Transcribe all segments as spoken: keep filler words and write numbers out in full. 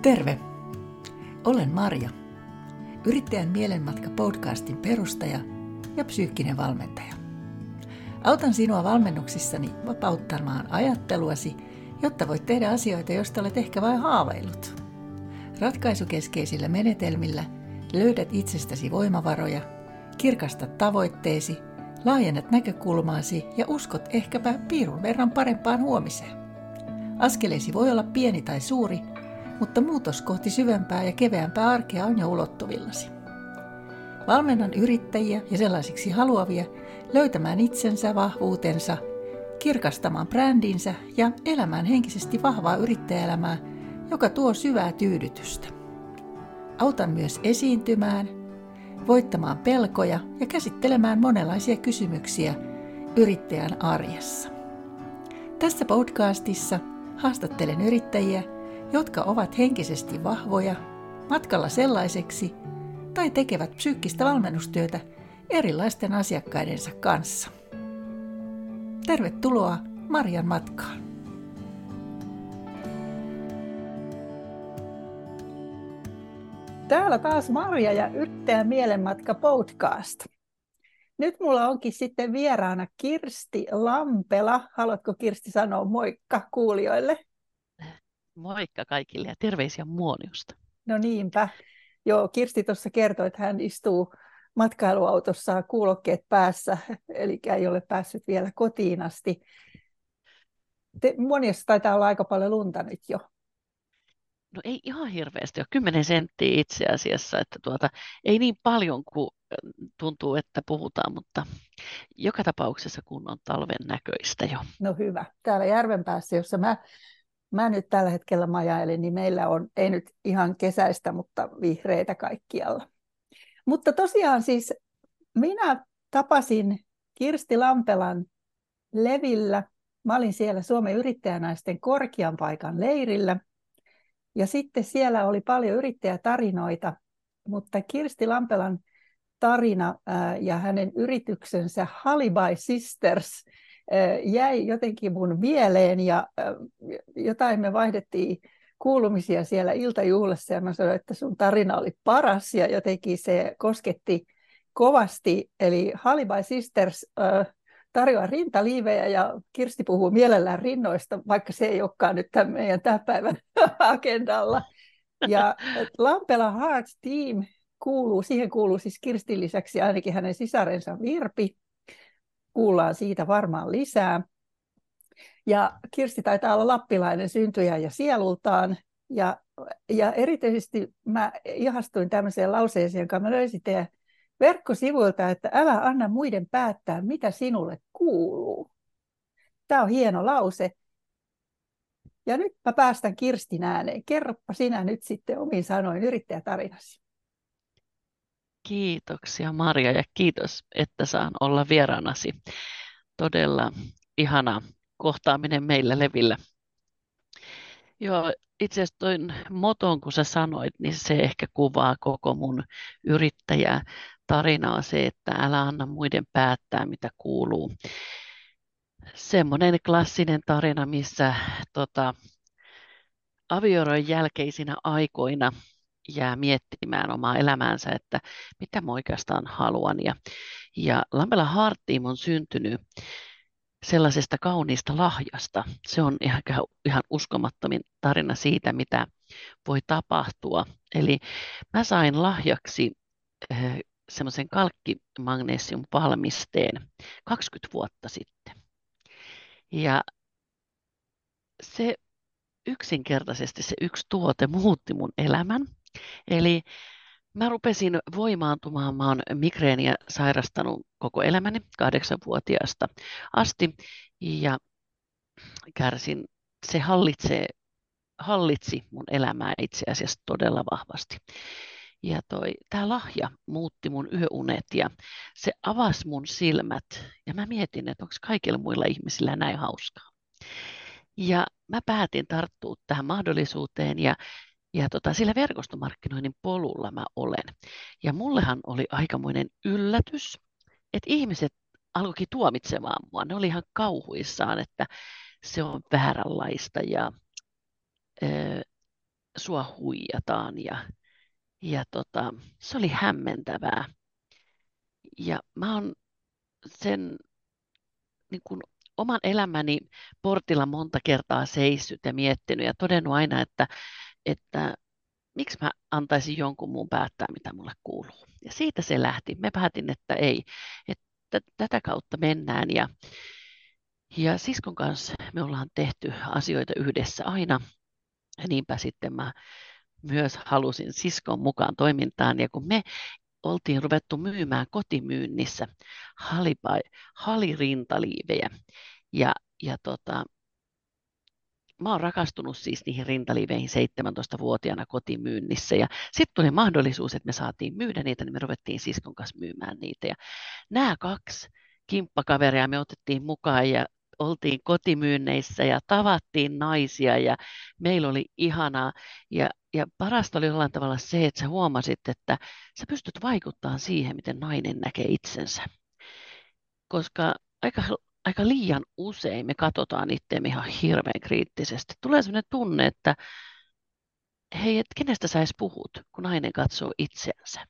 Terve! Olen Marja, Yrittäjän mielenmatka podcastin perustaja ja psyykkinen valmentaja. Autan sinua valmennuksissani vapauttamaan ajatteluasi, jotta voit tehdä asioita, joista olet ehkä vain haaveillut. Ratkaisukeskeisillä menetelmillä löydät itsestäsi voimavaroja, kirkastat tavoitteesi, laajennat näkökulmaasi ja uskot ehkäpä piirun verran parempaan huomiseen. Askeleesi voi olla pieni tai suuri, mutta muutos kohti syvempää ja keveämpää arkea on jo ulottuvillasi. Valmennan yrittäjiä ja sellaisiksi haluavia löytämään itsensä, vahvuutensa, kirkastamaan brändinsä ja elämään henkisesti vahvaa yrittäjäelämää, joka tuo syvää tyydytystä. Autan myös esiintymään, voittamaan pelkoja ja käsittelemään monenlaisia kysymyksiä yrittäjän arjessa. Tässä podcastissa haastattelen yrittäjiä, jotka ovat henkisesti vahvoja, matkalla sellaiseksi tai tekevät psyykkistä valmennustyötä erilaisten asiakkaidensa kanssa. Tervetuloa Marjan matkaan! Täällä taas Marja ja Yrittäjän mielenmatka podcast. Nyt mulla onkin sitten vieraana Kirsti Lampela. Haluatko Kirsti sanoa moikka kuulijoille? Moikka kaikille ja terveisiä Muoniosta. No niinpä. Joo, Kirsti tuossa kertoi, että hän istuu matkailuautossaan kuulokkeet päässä, eli ei ole päässyt vielä kotiin asti. Te, Muoniossa taitaa olla aika paljon lunta nyt jo. No ei ihan hirveästi ole, kymmenen senttiä itse asiassa, että tuota, ei niin paljon kuin tuntuu, että puhutaan, mutta joka tapauksessa kun on talven näköistä jo. No hyvä. Täällä Järvenpäässä, jossa mä Mä nyt tällä hetkellä majailin, niin meillä on, ei nyt ihan kesäistä, mutta vihreitä kaikkialla. Mutta tosiaan siis minä tapasin Kirsti Lampelan Levillä. Mä olin siellä Suomen yrittäjänaisten korkean paikan leirillä. Ja sitten siellä oli paljon yrittäjätarinoita, mutta Kirsti Lampelan tarina ää, ja hänen yrityksensä Halibai Sisters jäi jotenkin mun mieleen ja jotain me vaihdettiin kuulumisia siellä iltajuhlassa ja mä sanoin, että sun tarina oli paras ja jotenkin se kosketti kovasti. Eli Halibai Sisters tarjoaa rintaliivejä ja Kirsti puhuu mielellään rinnoista, vaikka se ei olekaan nyt tämän meidän tämän päivän agendalla. Ja Lampela Heart Team kuuluu, siihen kuuluu siis Kirstin lisäksi ainakin hänen sisarensa Virpi. Kuullaan siitä varmaan lisää. Ja Kirsti taitaa olla lappilainen syntyjä ja sielultaan. Ja, ja erityisesti mä ihastuin tämmöiseen lauseeseen, jonka mä löysin teidän verkkosivuilta, että älä anna muiden päättää, mitä sinulle kuuluu. Tämä on hieno lause. Ja nyt mä päästän Kirstin ääneen. Kerropa sinä nyt sitten omin sanoin yrittäjätarinasi. Kiitoksia Marja ja kiitos, että saan olla vieraanasi. Todella ihana kohtaaminen meillä Levillä. Joo, itse asiassa toin moton, kun sä sanoit, niin se ehkä kuvaa koko mun yrittäjätarinaa se, että älä anna muiden päättää, mitä kuuluu. Semmoinen klassinen tarina, missä tota, avioeron jälkeisinä aikoina jää miettimään omaa elämäänsä, että mitä mä oikeastaan haluan. Ja, ja Lampela Heart Team on syntynyt sellaisesta kauniista lahjasta. Se on ihan, ihan uskomattomin tarina siitä, mitä voi tapahtua. Eli mä sain lahjaksi äh, semmoisen kalkkimagnesiumvalmisteen kaksikymmentä vuotta sitten. Ja se yksinkertaisesti se yksi tuote muutti mun elämän. Eli mä rupesin voimaantumaan, mä oon migreeniä sairastanut koko elämäni kahdeksanvuotiaasta asti ja kärsin, se hallitsee, hallitsi mun elämää itse asiassa todella vahvasti. Ja toi, tää lahja muutti mun yöunet ja se avasi mun silmät ja mä mietin, että onko kaikilla muilla ihmisillä näin hauskaa. Ja mä päätin tarttua tähän mahdollisuuteen ja Ja tota, sillä verkostomarkkinoinnin polulla mä olen. Ja mullehan oli aikamoinen yllätys, että ihmiset alkoikin tuomitsemaan mua. Ne oli ihan kauhuissaan, että se on vääränlaista ja ö, sua huijataan ja, ja tota, se oli hämmentävää. Ja mä oon sen niin kuin oman elämäni portilla monta kertaa seissyt ja miettinyt ja todennut aina, että, että miksi mä antaisin jonkun muun päättää, mitä mulle kuuluu. Ja siitä se lähti. Me päätin, että ei, että tätä kautta mennään. Ja, ja siskon kanssa me ollaan tehty asioita yhdessä aina. Ja niinpä sitten mä myös halusin siskon mukaan toimintaan. Ja kun me oltiin ruvettu myymään kotimyynnissä halipa, halirintaliivejä. Ja, ja tota, mä oon rakastunut siis niihin rintaliiveihin seitsemäntoistavuotiaana kotimyynnissä. Ja sitten tuli mahdollisuus, että me saatiin myydä niitä, niin me ruvettiin siskon kanssa myymään niitä. Ja nämä kaksi kimppakaveria me otettiin mukaan ja oltiin kotimyynneissä ja tavattiin naisia ja meillä oli ihanaa. Ja, ja parasta oli jollain tavalla se, että sä huomasit, että sä pystyt vaikuttamaan siihen, miten nainen näkee itsensä. Koska aika, aika liian usein me katsotaan itseämme ihan hirveän kriittisesti. Tulee sellainen tunne, että hei, et kenestä sä edes puhut, kun nainen katsoo itseänsä.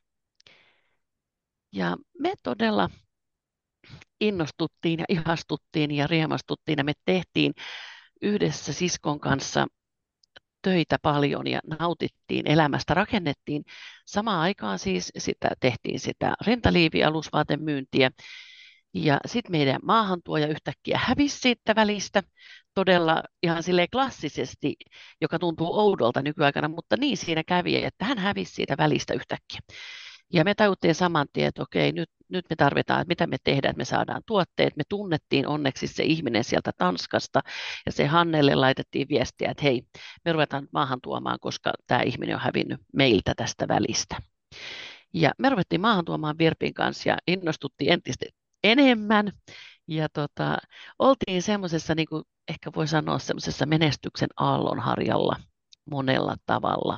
Ja me todella innostuttiin ja ihastuttiin ja riemastuttiin ja me tehtiin yhdessä siskon kanssa töitä paljon ja nautittiin elämästä, rakennettiin samaan aikaan siis sitä, tehtiin sitä rintaliivi-alusvaatemyyntiä ja sitten meidän maahantuoja yhtäkkiä hävisi siitä välistä todella ihan silleen klassisesti, joka tuntuu oudolta nykyaikana, mutta niin siinä kävi, että hän hävisi siitä välistä yhtäkkiä. Ja me tajuttiin saman tien, että okei, nyt, nyt me tarvitaan, että mitä me tehdään, että me saadaan tuotteet. Me tunnettiin onneksi se ihminen sieltä Tanskasta ja se Hannelle laitettiin viestiä, että hei, me ruvetaan maahan tuomaan, koska tämä ihminen on hävinnyt meiltä tästä välistä. Ja me ruvettiin maahan tuomaan Virpin kanssa ja innostuttiin entistä enemmän. Ja tota, oltiin semmoisessa, niin kuin ehkä voi sanoa, semmoisessa menestyksen aallonharjalla monella tavalla.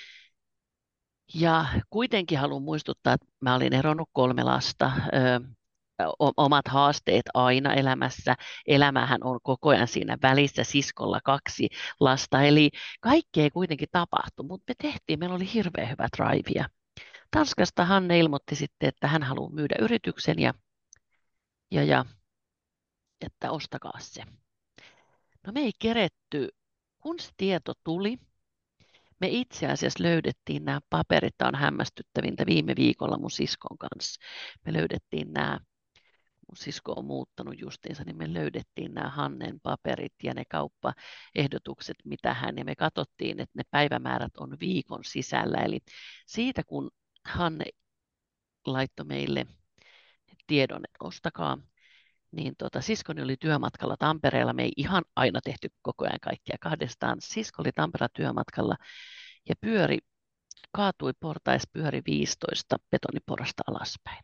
Ja kuitenkin haluan muistuttaa, että mä olin eronnut kolme lasta, ö, omat haasteet aina elämässä. Elämähän on koko ajan siinä välissä, siskolla kaksi lasta, eli kaikkea kuitenkin tapahtui, mutta me tehtiin, meillä oli hirveän hyvä drive. Ja Tanskasta Hanne ilmoitti sitten, että hän haluaa myydä yrityksen ja, ja, ja että ostakaa se. No me ei keretty, kun se tieto tuli, me itse asiassa löydettiin nämä paperit, tämä on hämmästyttävintä viime viikolla mun siskon kanssa. Me löydettiin nämä, mun sisko on muuttanut justiinsa, niin me löydettiin nämä Hannen paperit ja ne kauppaehdotukset, mitä hän, ja me katsottiin, että ne päivämäärät on viikon sisällä. Eli siitä kun Hanne laittoi meille tiedon, että ostakaa, niin tota, siskoni oli työmatkalla Tampereella. Me ei ihan aina tehty koko ajan kaikkia kahdestaan. Sisko oli Tampereella työmatkalla ja pyöri, kaatui portais, pyöri viisitoista betoniporasta alaspäin.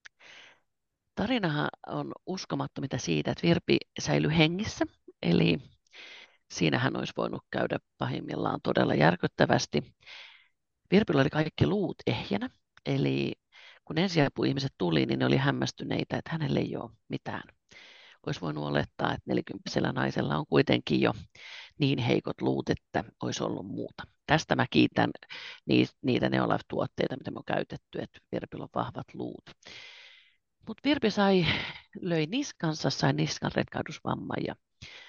Tarinahan on uskomattomita siitä, että Virpi säilyi hengissä, eli siinähän olisi voinut käydä pahimmillaan todella järkyttävästi. Virpillä oli kaikki luut ehjänä, eli kun ensiapuihmiset tuli, niin ne oli hämmästyneitä, että hänelle ei ole mitään. Olisi voinut olettaa, että nelikymppisellä naisella on kuitenkin jo niin heikot luut, että olisi ollut muuta. Tästä mä kiitän niitä Neolife-tuotteita, mitä me on käytetty, että Virpillä on vahvat luut. Mutta Virpi sai, löi niskansa, sai niskan retkahdusvamman ja,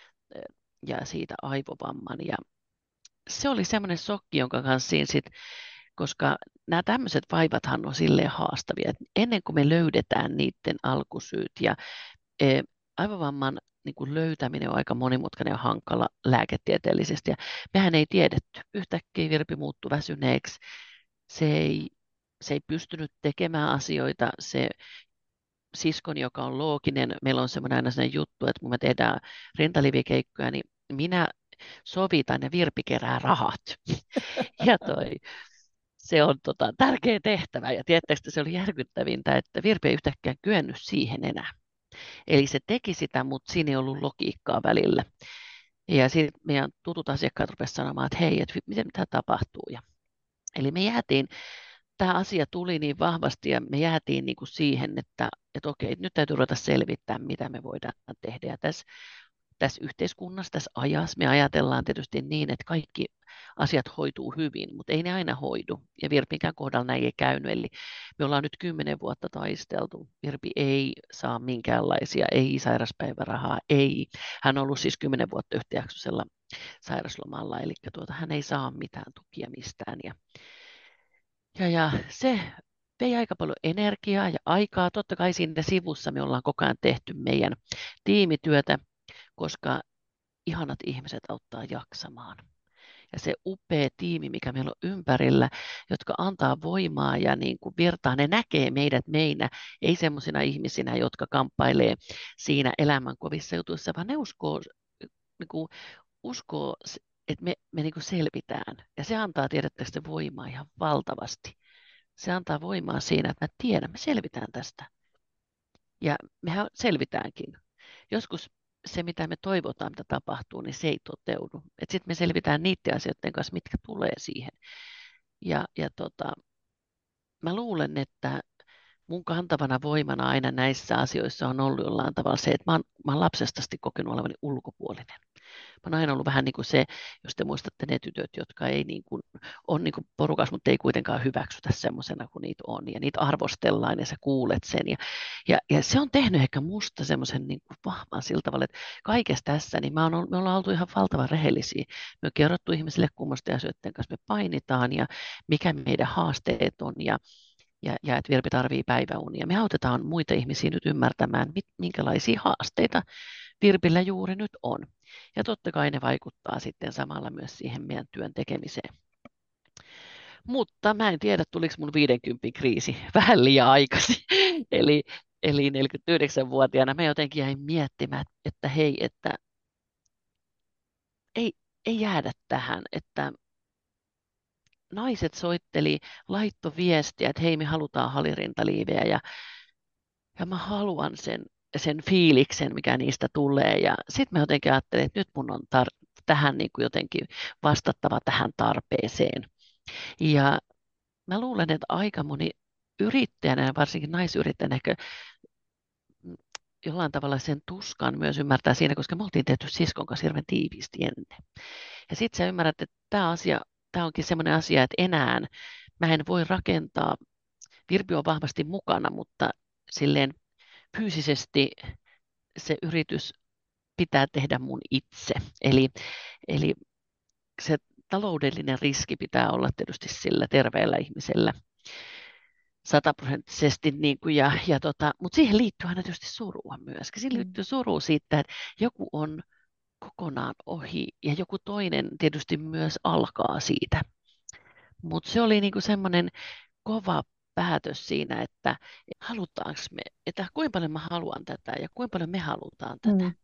ja siitä aivovamman. Ja se oli semmoinen shokki, jonka kanssa siinä sit, koska nämä tämmöiset vaivathan on silleen haastavia, että ennen kuin me löydetään niiden alkusyyt ja e, aivovamman niin kuin löytäminen on aika monimutkainen ja hankala lääketieteellisesti. Ja mehän ei tiedetty. Yhtäkkiä Virpi muuttui väsyneeksi. Se ei, se ei pystynyt tekemään asioita. Se siskoni, joka on looginen, meillä on semmoinen aina sellainen juttu, että kun me tehdään rintaliivikeikkoja, niin minä sovitan ja Virpi kerää rahat. Ja toi, se on tota, tärkeä tehtävä. Ja tietysti se oli järkyttävintä, että Virpi ei yhtäkkiä kyennyt siihen enää. Eli se teki sitä, mutta siinä ei ollut logiikkaa välillä. Ja sitten meidän tutut asiakkaat rupesivat sanomaan, että hei, että miten tämä tapahtuu. Ja, eli me jäätiin, tämä asia tuli niin vahvasti ja me jäätiin niin kuin siihen, että, että okei, nyt täytyy ruveta selvittämään, mitä me voidaan tehdä. Ja tässä tässä yhteiskunnassa, tässä ajassa me ajatellaan tietysti niin, että kaikki asiat hoituu hyvin, mutta ei ne aina hoidu. Ja Virpinkään kohdalla näin ei käynyt. Eli me ollaan nyt kymmenen vuotta taisteltu. Virpi ei saa minkäänlaisia, ei sairaspäivärahaa, ei. Hän on ollut siis kymmenen vuotta yhtäjaksoisella sairaslomalla, eli tuota, hän ei saa mitään tukia mistään. Ja, ja, ja se vei aika paljon energiaa ja aikaa. Totta kai siinä sivussa me ollaan koko ajan tehty meidän tiimityötä, koska ihanat ihmiset auttaa jaksamaan. Ja se upea tiimi, mikä meillä on ympärillä, jotka antaa voimaa ja niin kuin virtaa, ne näkee meidät meinä, ei semmoisina ihmisinä, jotka kamppailee siinä elämän kovissa jutuissa, vaan ne uskoo, niin kuin, uskoo että me, me niin kuin selvitään. Ja se antaa, tiedättekö se voimaa ihan valtavasti. Se antaa voimaa siinä, että mä tiedän, me selvitään tästä. Ja mehän selvitäänkin. Joskus se, mitä me toivotaan, mitä tapahtuu, niin se ei toteudu. Sitten me selvitään niiden asioiden kanssa, mitkä tulee siihen. Ja, ja tota, mä luulen, että mun kantavana voimana aina näissä asioissa on ollut jollain tavalla se, että mä oon, mä oon lapsesta asti kokenut olevani ulkopuolinen. Mä oon aina ollut vähän niin kuin se, jos te muistatte ne tytöt, jotka ei niin kuin, on niin kuin porukas, mutta ei kuitenkaan hyväksytä semmoisena kuin niitä on. Ja niitä arvostellaan ja sä kuulet sen. Ja, ja, ja se on tehnyt ehkä musta semmoisen niin kuin vahvan sillä tavalla, että kaikessa tässä, niin mä oon, me ollaan oltu ihan valtavan rehellisiä. Me on kerrottu ihmisille, kummasta asioiden kanssa me painitaan ja mikä meidän haasteet on. Ja Ja, ja että Virpi tarvii päiväunia. Me autetaan muita ihmisiä nyt ymmärtämään, mit, minkälaisia haasteita Virpillä juuri nyt on. Ja totta kai ne vaikuttaa sitten samalla myös siihen meidän työn tekemiseen. Mutta mä en tiedä, tuliko mun viidenkymmenen kriisi vähän liian aikaisin. eli, eli neljäkymmentäyhdeksänvuotiaana mä jotenkin jäin miettimään, että hei, että ei, ei jäädä tähän, että naiset soitteli, laitto viestiä, että hei, me halutaan halirintaliivejä ja, ja mä haluan sen, sen fiiliksen, mikä niistä tulee. Ja sitten mä jotenkin ajattelin, että nyt mun on tar- tähän niin kuin jotenkin vastattava tähän tarpeeseen. Ja mä luulen, että aika moni yrittäjänä, varsinkin naisyrittäjänä, ehkä jollain tavalla sen tuskan myös ymmärtää siinä, koska me oltiin tehty siskon kanssa hirveän tiiviisti ennen. Ja sitten sä ymmärrät, että tämä asia, tämä onkin semmoinen asia, että enää mä en voi rakentaa, Virpi on vahvasti mukana, mutta silleen fyysisesti se yritys pitää tehdä mun itse. Eli, eli se taloudellinen riski pitää olla tietysti sillä terveellä ihmisellä sataprosenttisesti, niin kuin, ja, ja tota, mutta siihen liittyy aina tietysti surua myöskin. Siihen liittyy suru siitä, että joku on kokonaan ohi ja joku toinen tietysti myös alkaa siitä. Mutta se oli niinku semmoinen kova päätös siinä, että halutaanko me, että kuinka paljon mä haluan tätä ja kuinka paljon me halutaan tätä. Mm.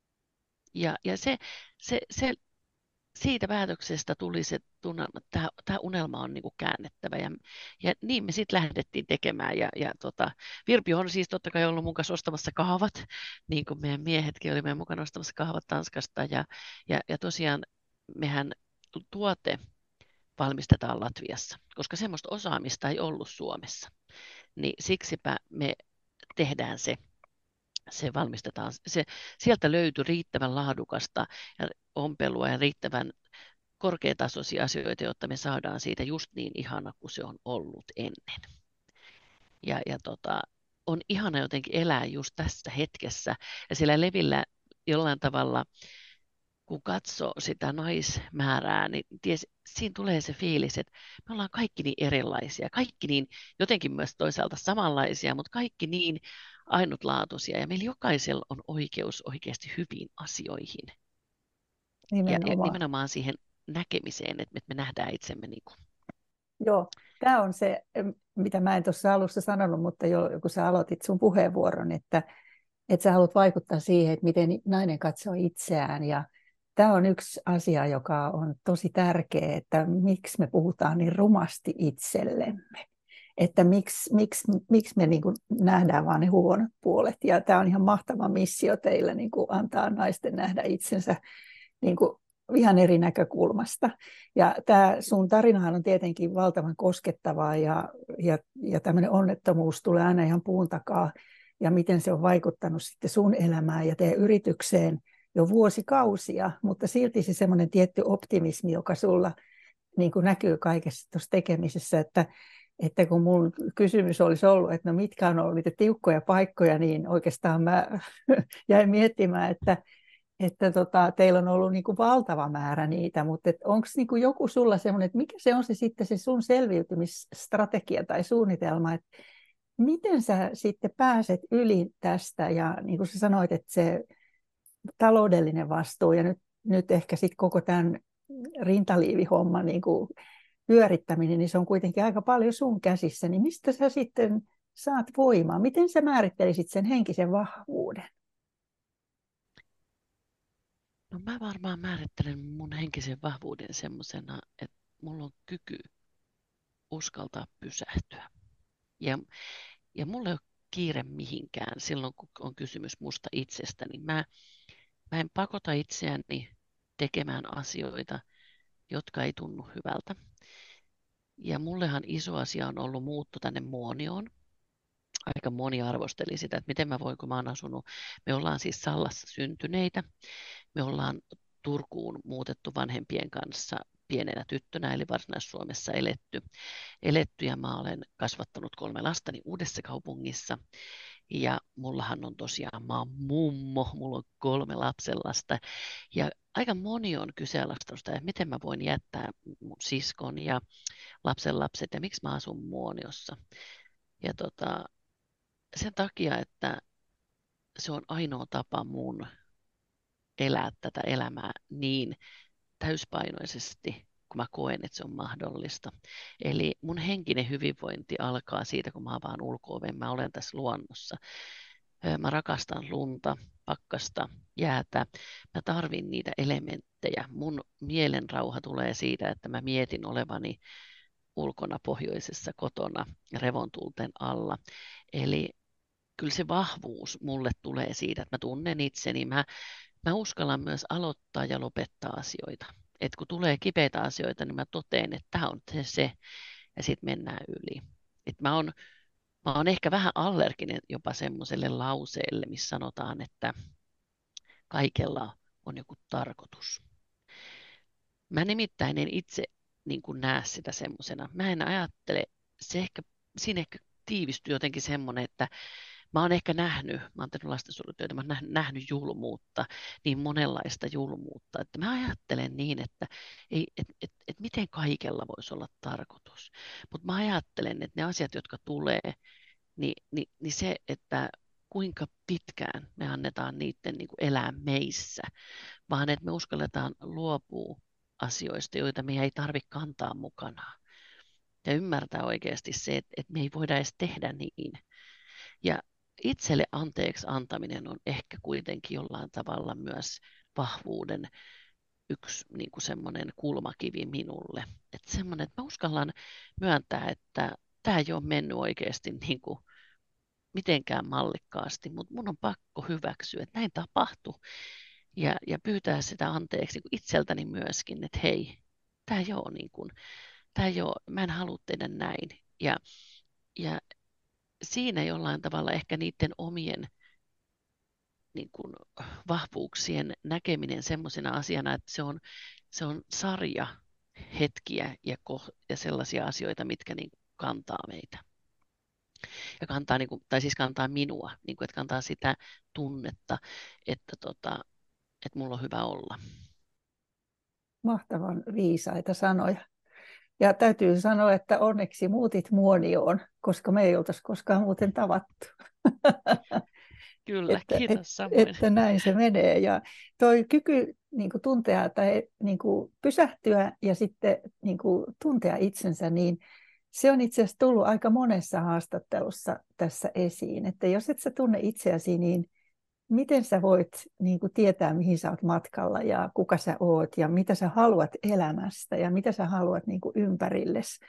Ja, ja se, se, se, siitä päätöksestä tuli se tunnelma, että tämä unelma on niinku käännettävä. Ja, ja niin me sitten lähdettiin tekemään. Ja, ja tota, Virpi on siis totta kai ollut mun kanssa ostamassa kahvat, niin kuin meidän miehetkin oli meidän mukana ostamassa kahvat Tanskasta. Ja, ja, ja tosiaan mehän tuote valmistetaan Latviassa, koska semmoista osaamista ei ollut Suomessa. Niin siksipä me tehdään se, se valmistetaan. Se, sieltä löytyi riittävän laadukasta ja ompelua ja riittävän korkeatasoisia asioita, jotta me saadaan siitä just niin ihana kuin se on ollut ennen. Ja, ja tota, on ihana jotenkin elää just tässä hetkessä. Ja sillä Levillä jollain tavalla, kun katsoo sitä naismäärää, niin ties, siinä tulee se fiilis, että me ollaan kaikki niin erilaisia, kaikki niin jotenkin myös toisaalta samanlaisia, mutta kaikki niin ainutlaatuisia ja meillä jokaisella on oikeus oikeasti hyviin asioihin. Ja, ja Nimenomaan. nimenomaan siihen näkemiseen, että me nähdään itsemme niin kuin. Joo, tämä on se, mitä mä en tuossa alussa sanonut, mutta jo kun sä aloitit sun puheenvuoron, että, että sä haluat vaikuttaa siihen, että miten nainen katsoo itseään. Ja tämä on yksi asia, joka on tosi tärkeä, että miksi me puhutaan niin rumasti itsellemme. Että miksi, miksi, miksi me niin kuin nähdään vain ne huonot puolet. Ja tämä on ihan mahtava missio teille niin kuin antaa naisten nähdä itsensä niin kuin ihan eri näkökulmasta. Ja tämä sun tarinahan on tietenkin valtavan koskettavaa ja, ja, ja tämmöinen onnettomuus tulee aina ihan puun takaa. Ja miten se on vaikuttanut sitten sun elämään ja teidän yritykseen. jo vuosikausia, mutta silti se semmoinen tietty optimismi, joka sulla niin kuin näkyy kaikessa tuossa tekemisessä, että, että kun mun kysymys olisi ollut, että no mitkä on ollut niitä tiukkoja paikkoja, niin oikeastaan mä jäin miettimään, että, että tota, teillä on ollut niin kuin valtava määrä niitä, mutta onko niin kuin joku sulla semmoinen, että mikä se on se sitten se sun selviytymisstrategia tai suunnitelma, että miten sä sitten pääset yli tästä ja niin kuin sä sanoit, että se taloudellinen vastuu ja nyt, nyt ehkä sitten koko tämän rintaliivihomman niin kuin pyörittäminen, niin se on kuitenkin aika paljon sun käsissä, niin mistä sä sitten saat voimaa? Miten sä määrittelisit sen henkisen vahvuuden? No mä varmaan määrittelen mun henkisen vahvuuden semmoisena, että mulla on kyky uskaltaa pysähtyä. Ja, ja mulla ei ole kiire mihinkään silloin, kun on kysymys musta itsestäni. Mä, mä en pakota itseäni tekemään asioita, jotka ei tunnu hyvältä. Ja mullehan iso asia on ollut muutto tänne Muonioon. Aika moni arvosteli sitä, että miten mä voin, kun mä oon asunut. Me ollaan siis Sallassa syntyneitä. Me ollaan Turkuun muutettu vanhempien kanssa pienenä tyttönä, eli Varsinais-Suomessa eletty. eletty. Ja mä olen kasvattanut kolme lastani Uudessa Kaupungissa. Ja mullahan on tosiaan, mä oon mummo, mulla on kolme lapsenlasta. Ja aika moni on kyseenalaistanut sitä, että miten mä voin jättää mun siskon ja lapsenlapset ja miksi mä asun Muoniossa. Ja tota, sen takia, että se on ainoa tapa mun elää tätä elämää niin täyspainoisesti, kun mä koen, että se on mahdollista. Eli mun henkinen hyvinvointi alkaa siitä, kun mä avaan ulko-oven, mä olen tässä luonnossa. Mä rakastan lunta, pakkasta, jäätä. Mä tarvin niitä elementtejä. Mun mielen rauha tulee siitä, että mä mietin olevani ulkona pohjoisessa kotona revontulten alla. Eli kyllä se vahvuus mulle tulee siitä, että mä tunnen itseni. Mä, mä uskallan myös aloittaa ja lopettaa asioita. Et kun tulee kipeitä asioita, niin mä totean, että tämä on se, se ja sitten mennään yli. Et mä, oon, mä oon ehkä vähän allerginen jopa semmoiselle lauseelle, missä sanotaan, että kaikella on joku tarkoitus. Mä nimittäin en itse niin kuin näe sitä semmoisena. Mä en ajattele, se ehkä, siinä ehkä tiivistyy jotenkin semmoinen, että mä oon ehkä nähnyt, mä oon tehnyt lastensuojelutyötä, mä oon nähnyt, nähnyt julmuutta, niin monenlaista julmuutta, että mä ajattelen niin, että ei, et, et, et miten kaikella voisi olla tarkoitus. Mutta mä ajattelen, että ne asiat, jotka tulee, niin, niin, niin se, että kuinka pitkään me annetaan niiden niin kuin elää meissä, vaan että me uskalletaan luopua asioista, joita me ei tarvitse kantaa mukanaan. Ja ymmärtää oikeasti se, että, että me ei voida edes tehdä niin. Ja itselle anteeksi antaminen on ehkä kuitenkin jollain tavalla myös vahvuuden yksi niin kuin semmoinen kulmakivi minulle. Että semmoinen, että mä uskallan myöntää, että tämä ei ole mennyt oikeasti niin kuin mitenkään mallikkaasti, mutta mun on pakko hyväksyä, että näin tapahtui. Ja, ja pyytää sitä anteeksi niin kuin itseltäni myöskin, että hei, tämä ei ole niin kuin, tämä ei ole, mä en halua tehdä näin. Ja, ja siinä jollain tavalla ehkä niiden omien niin kuin, vahvuuksien näkeminen semmoisena asiana, että se on, se on sarja hetkiä ja, ko- ja sellaisia asioita, mitkä niin kuin, kantaa meitä. Ja kantaa, niin kuin, tai siis kantaa minua, niin kuin, että kantaa sitä tunnetta, että, tota, että mulla on hyvä olla. Mahtavan viisaita sanoja. Ja täytyy sanoa, että onneksi muutit Muonioon, koska me ei oltaisi koskaan muuten tavattu. Kyllä, että, et, kiitos samoin. että näin se menee. Ja toi kyky niin kuin tuntea tai niin kuin pysähtyä ja sitten niin kuin tuntea itsensä, niin se on itse asiassa tullut aika monessa haastattelussa tässä esiin. Että jos et sä tunne itseäsi, niin miten sä voit niin kuin tietää, mihin sä oot matkalla ja kuka sä oot ja mitä sä haluat elämästä ja mitä sä haluat niin kuin ympärillesi.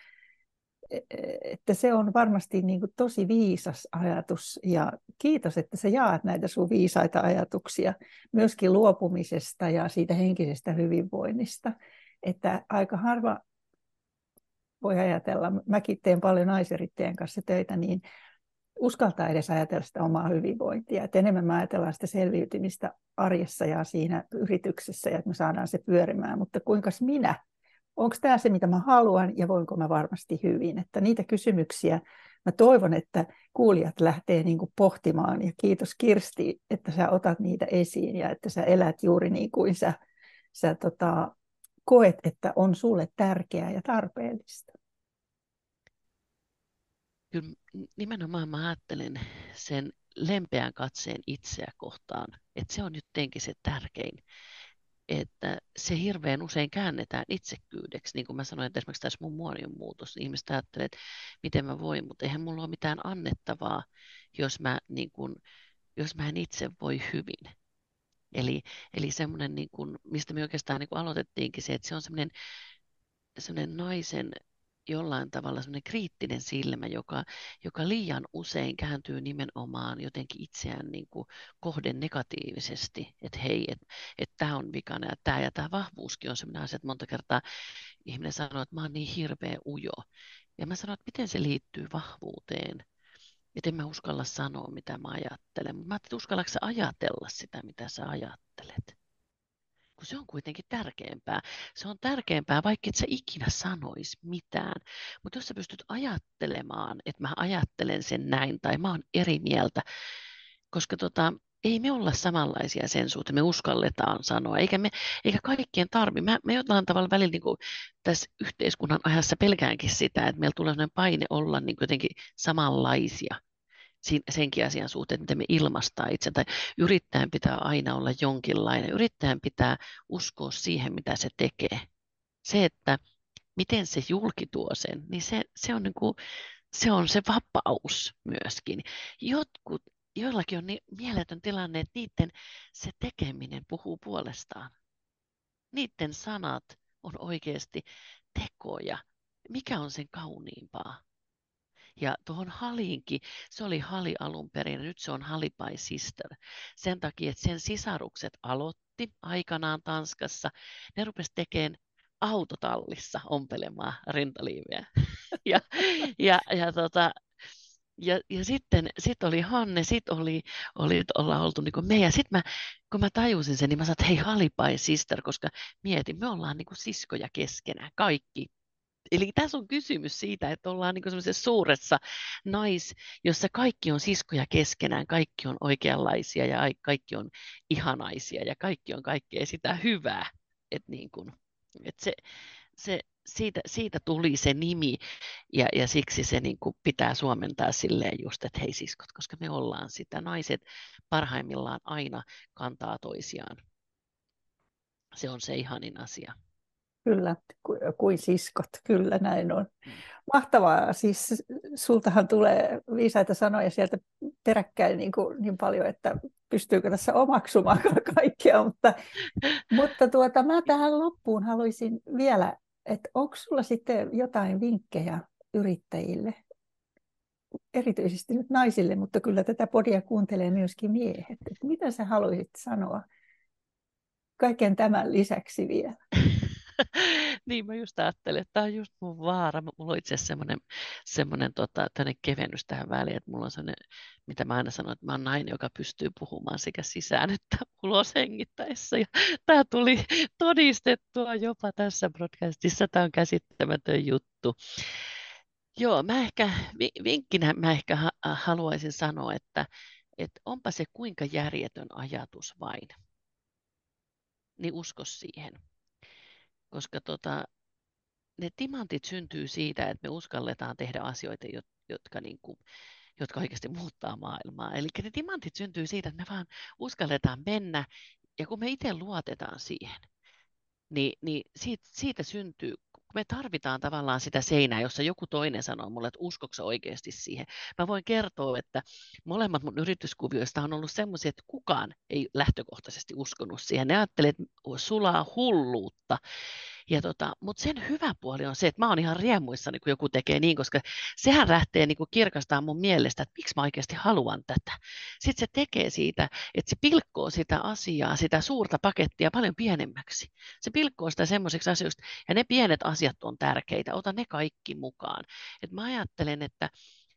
Että se on varmasti niin kuin tosi viisas ajatus ja kiitos, että sä jaat näitä sun viisaita ajatuksia myöskin luopumisesta ja siitä henkisestä hyvinvoinnista. Että aika harva voi ajatella, mäkin teen paljon naisyrittäjien kanssa töitä, niin uskaltaa edes ajatella sitä omaa hyvinvointia. Et enemmän me ajatellaan sitä selviytymistä arjessa ja siinä yrityksessä, ja että me saadaan se pyörimään. Mutta kuinkas minä? Onko tämä se, mitä mä haluan, ja voinko mä varmasti hyvin? Että niitä kysymyksiä mä toivon, että kuulijat lähtee niin kuin pohtimaan. Ja kiitos Kirsti, että sä otat niitä esiin ja että sä elät juuri niin kuin sä, sä tota, koet, että on sulle tärkeää ja tarpeellista. Kyllä nimenomaan mä ajattelen sen lempeän katseen itseä kohtaan, että se on nyt tietenkin se tärkein, että se hirveän usein käännetään itsekkyydeksi. Niin kuin mä sanoin, että esimerkiksi tässä mun muonion muutos, niin ihmiset ajattelee, että miten mä voin, mutta eihän mulla ole mitään annettavaa, jos mä, niin kuin, jos mä en itse voi hyvin. Eli, eli semmoinen, niin kuin, mistä me oikeastaan niin kuin aloitettiinkin se, että se on semmoinen, semmoinen naisen jollain tavalla semmoinen kriittinen silmä, joka, joka liian usein kääntyy nimenomaan jotenkin itseään niin kuin kohden negatiivisesti, että hei, että et tämä on vikana ja tämä ja tämä vahvuuskin on semmoinen asia, että monta kertaa ihminen sanoo, että mä oon niin hirveä ujo. Ja mä sanon, että miten se liittyy vahvuuteen. Että en mä uskalla sanoa, mitä mä ajattelen. Mutta mä ajattelin, että uskallatko sä ajatella sitä, mitä sä ajattelet. Kun se on kuitenkin tärkeämpää. Se on tärkeämpää, vaikka et sä ikinä sanois mitään. Mutta jos sä pystyt ajattelemaan, että mä ajattelen sen näin tai mä oon eri mieltä, koska tota, ei me olla samanlaisia sen suhteen, me uskalletaan sanoa, eikä, me, eikä kaikkien tarvi. Mä, me jotain tavalla välillä niin kuin tässä yhteiskunnan ajassa pelkäänkin sitä, että meillä tulee sellainen paine olla niin jotenkin samanlaisia senkin asian suhteen, että miten me ilmaistaan itse, tai yrittäjän pitää aina olla jonkinlainen, yrittäjän pitää uskoa siihen, mitä se tekee. Se, että miten se julki tuo sen, niin se, se, on, niin kuin, se on se vapaus myöskin. Jotkut, joillakin on niin mieletön tilanne, että niiden se tekeminen puhuu puolestaan. Niiden sanat on oikeasti tekoja. Mikä on sen kauniimpaa? Ja tuohon Haliinkin, se oli Hali alun perin, ja nyt se on Hali by Sister. Sen takia, että sen sisarukset aloitti aikanaan Tanskassa. Ne rupesi tekemään autotallissa ompelemaan rintaliiveä. ja, ja, ja, tota, ja, ja sitten sit oli Hanne, sitten oli, oli ollaan oltu niin kuin me. Ja sitten mä, kun mä tajusin sen, niin mä sanoin, että hei, Hali by Sister, koska mietin, me ollaan niin kuin siskoja keskenään, kaikki. Eli tässä on kysymys siitä, että ollaan niin semmoisessa suuressa nais, jossa kaikki on siskoja keskenään, kaikki on oikeanlaisia ja kaikki on ihanaisia ja kaikki on kaikkea sitä hyvää. Et niin kuin, et se, se, siitä, siitä tuli se nimi ja, ja siksi se niin kuin pitää suomentaa silleen just, että hei siskot, koska me ollaan sitä. Naiset parhaimmillaan aina kantaa toisiaan. Se on se ihanin asia. Kyllä, kuin siskot, kyllä näin on. Mahtavaa, siis sultahan tulee viisaita sanoja sieltä peräkkäin niin, kuin, niin paljon, että pystyykö tässä omaksumaan kaikkea, mutta, mutta tuota, mä tähän loppuun haluaisin vielä, että onko sulla sitten jotain vinkkejä yrittäjille, erityisesti nyt naisille, mutta kyllä tätä podia kuuntelee myöskin miehet, että mitä sä haluaisit sanoa kaiken tämän lisäksi vielä? Niin mä just ajattelin, että tämä on just mun vaara. Mulla on itse asiassa semmoinen, semmoinen tota, kevennys tähän väliin, että mulla on semmoinen, mitä mä aina sanon, että mä oon nainen, joka pystyy puhumaan sekä sisään että ulos hengittäessä. Ja tämä tuli todistettua jopa tässä broadcastissa. Tämä on käsittämätön juttu. Joo, mä ehkä, vinkkinä mä ehkä haluaisin sanoa, että, että onpa se kuinka järjetön ajatus vain, niin usko siihen. Koska tota, ne timantit syntyy siitä, että me uskalletaan tehdä asioita, jotka, niin kuin, jotka oikeasti muuttaa maailmaa. Eli ne timantit syntyy siitä, että me vaan uskalletaan mennä, ja kun me itse luotetaan siihen, niin, niin siitä, siitä syntyy, me tarvitaan tavallaan sitä seinää, jossa joku toinen sanoo mulle, että uskoksa oikeasti siihen. Mä voin kertoa, että molemmat mun yrityskuvioista on ollut semmoisia, että kukaan ei lähtökohtaisesti uskonut siihen. Ne ajattelee, että sulaa hulluutta. Ja tota, mutta sen hyvä puoli on se, että mä oon ihan riemuissani, kun joku tekee niin, koska sehän lähtee niin kuin kirkastamaan mun mielestä, että miksi mä oikeasti haluan tätä. Sitten se tekee siitä, että se pilkkoo sitä asiaa, sitä suurta pakettia paljon pienemmäksi. Se pilkkoo sitä semmoiseksi asioista, ja ne pienet asiat on tärkeitä, ota ne kaikki mukaan. Et mä ajattelen, että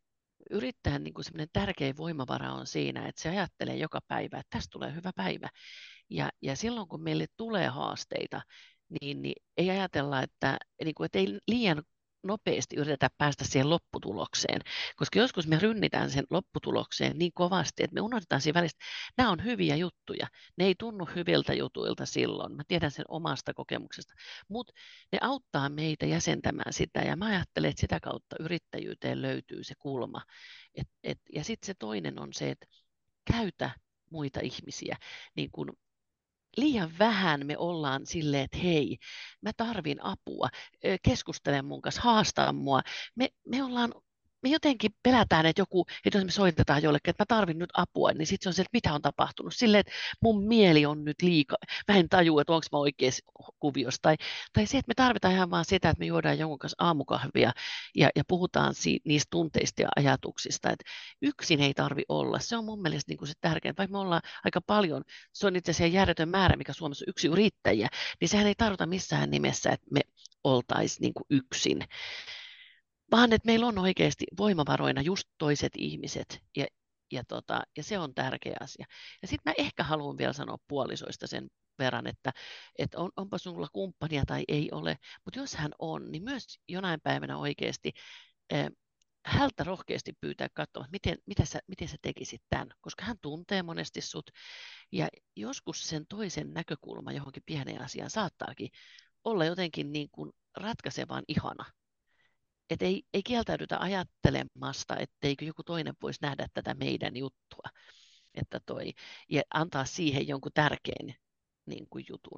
yrittäjän niin kuin semmoinen tärkein voimavara on siinä, että se ajattelee joka päivä, että tästä tulee hyvä päivä. Ja, ja silloin kun meille tulee haasteita, niin, niin ei ajatella, että, niin kuin, että ei liian nopeasti yritetä päästä siihen lopputulokseen, koska joskus me rynnitään sen lopputulokseen niin kovasti, että me unohdetaan siinä välistä, nämä on hyviä juttuja, ne ei tunnu hyviltä jutuilta silloin, mä tiedän sen omasta kokemuksesta, mutta ne auttaa meitä jäsentämään sitä, ja mä ajattelen, että sitä kautta yrittäjyyteen löytyy se kulma, et, et, ja sitten se toinen on se, että käytä muita ihmisiä, niin kun liian vähän me ollaan silleen, että hei, mä tarvin apua, keskustele mun kanssa, haastaa mua. Me, me ollaan, me jotenkin pelätään, että joku, että jos me soitetaan jollekin, että mä tarvin nyt apua, niin sitten se on se, että mitä on tapahtunut. Silleen, että mun mieli on nyt liikaa, mä en tajua, että onko mä oikeassa kuviossa. Tai, tai se, että me tarvitaan ihan vaan sitä, että me juodaan jonkun kanssa aamukahvia ja, ja puhutaan si, niistä tunteista ja ajatuksista. Että yksin ei tarvi olla. Se on mun mielestä niin kuin se tärkein. Vaikka me ollaan aika paljon, se on itse asiassa järjetön määrä, mikä Suomessa on yksi yrittäjiä, niin sehän ei tarkoita missään nimessä, että me oltaisiin niin kuin yksin, vaan että meillä on oikeasti voimavaroina just toiset ihmiset, ja, ja, tota, ja se on tärkeä asia. Ja sitten mä ehkä haluan vielä sanoa puolisoista sen verran, että, että on, onpa sinulla kumppania tai ei ole, mutta jos hän on, niin myös jonain päivänä oikeasti eh, häneltä rohkeasti pyytää katsomaan, miten, miten, sä, miten sä tekisit tämän, koska hän tuntee monesti sut, ja joskus sen toisen näkökulma johonkin pieneen asiaan saattaakin olla jotenkin niin kuin ratkaisevan ihana. Et ei, ei kieltäydytä ajattelemasta, etteikö joku toinen voisi nähdä tätä meidän juttua. Että toi, ja antaa siihen jonkun tärkein niin kuin jutun.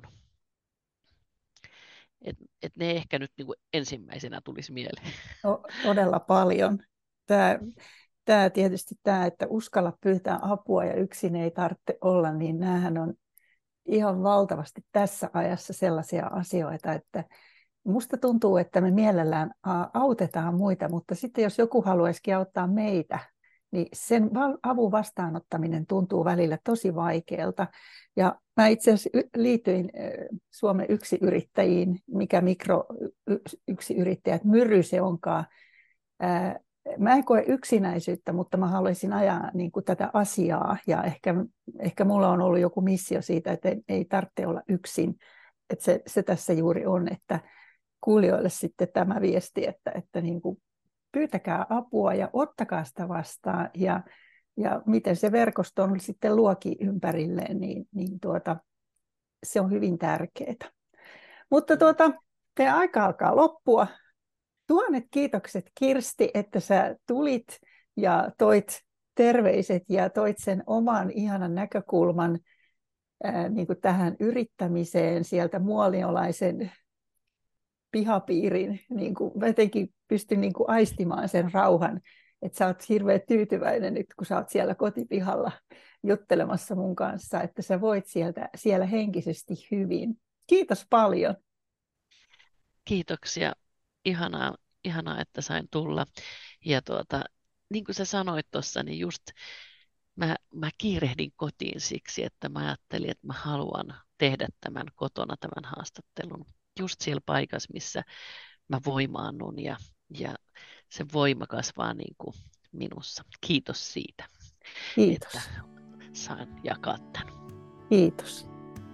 Et, et ne ehkä nyt niin kuin ensimmäisenä tulisi mieleen. No, todella paljon. Tämä, tämä tietysti tämä, että uskalla pyytää apua ja yksin ei tarvitse olla, niin näähän on ihan valtavasti tässä ajassa sellaisia asioita, että musta tuntuu, että me mielellään autetaan muita, mutta sitten jos joku haluaisikin auttaa meitä, niin sen avun vastaanottaminen tuntuu välillä tosi vaikealta. Ja mä itse asiassa liityin Suomen yksiyrittäjiin, mikä mikro yksiyrittäjät myry se onkaan. Mä en koe yksinäisyyttä, mutta mä haluaisin ajaa niin kuin tätä asiaa, ja ehkä, ehkä mulla on ollut joku missio siitä, että ei, ei tarvitse olla yksin. Että se, se tässä juuri on, että kuulijoille sitten tämä viesti, että, että niin kuin pyytäkää apua ja ottakaa sitä vastaan, ja, ja miten se verkosto on sitten luoki ympärilleen, niin, niin tuota, se on hyvin tärkeää. Mutta tuota, teidän aika alkaa loppua. Tuhannet kiitokset, Kirsti, että sä tulit ja toit terveiset ja toit sen oman ihanan näkökulman ää, niin kuin tähän yrittämiseen sieltä muoliolaisen pihapiirin. Niin kuin, jotenkin pystyn niin kuin aistimaan sen rauhan, että sä oot hirveän tyytyväinen nyt, kun sä oot siellä kotipihalla juttelemassa mun kanssa, että sä voit sieltä, siellä henkisesti hyvin. Kiitos paljon. Kiitoksia. Ihanaa, ihanaa, että sain tulla. Ja tuota, niin kuin sä sanoit tuossa, niin just mä, mä kiirehdin kotiin siksi, että mä ajattelin, että mä haluan tehdä tämän kotona, tämän haastattelun. Just siellä paikassa, missä mä voimaannun, ja, ja se voima kasvaa niin kuin minussa. Kiitos siitä, Kiitos. että saan jakaa tämän. Kiitos.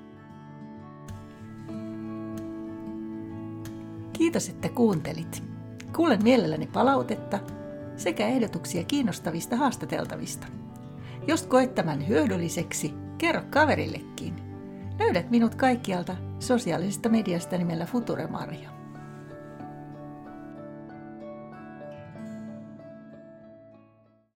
Kiitos, että kuuntelit. Kuulen mielelläni palautetta sekä ehdotuksia kiinnostavista haastateltavista. Jos koet tämän hyödylliseksi, kerro kaverillekin. Löydät minut kaikkialta sosiaalisesta mediasta nimellä Future Marja.